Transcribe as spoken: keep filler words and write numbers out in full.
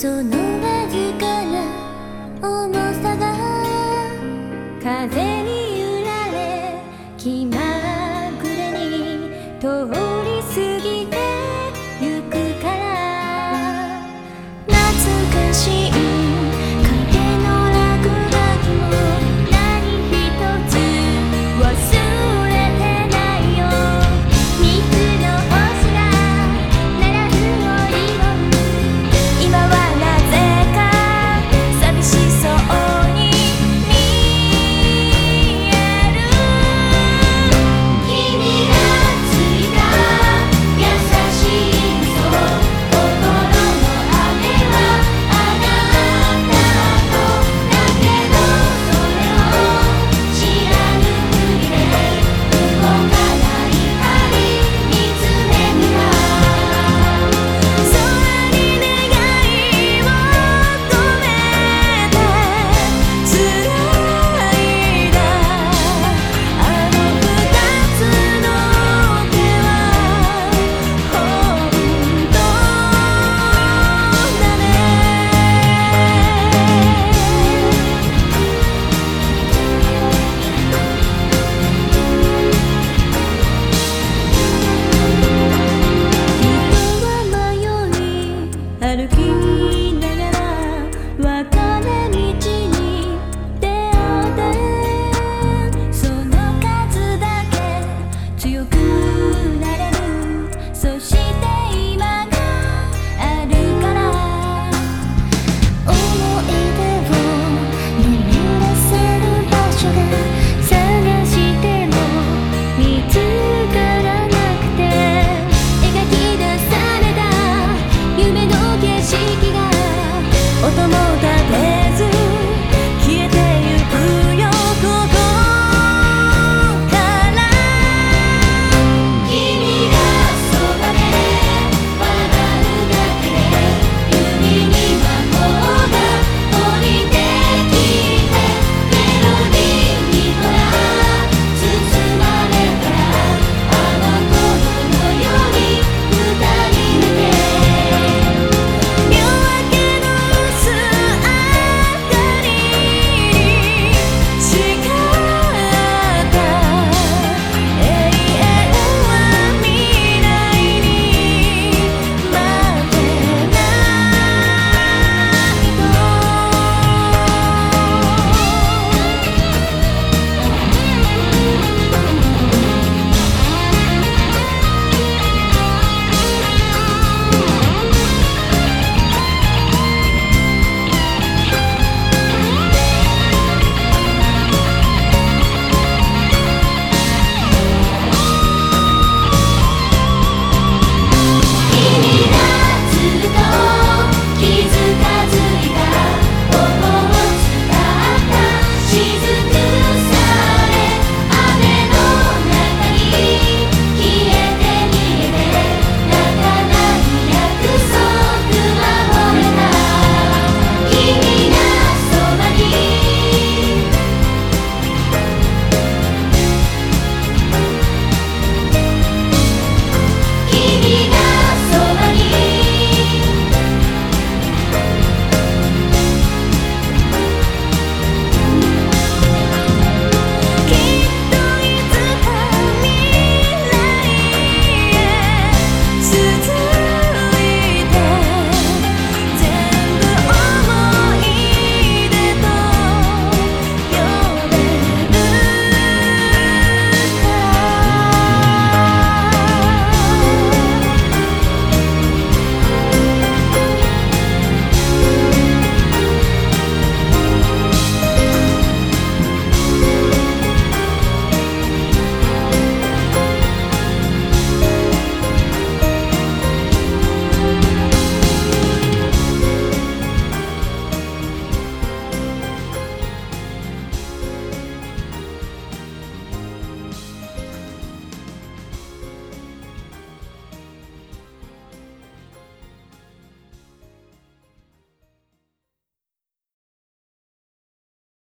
そのわずかな重さが風に揺られ気まぐれに通り過ぎてゆくから懐かしい影の落書きも何一つ忘れてないよ三つの星が並ぶ折を今はなぜか寂しそうに見える君がついた優しい嘘心の雨はあなたとだけどそれを知らぬふりで動かない針見つめるか空に願いを込めてつないだあの二つの手は本当だね人は迷い歩き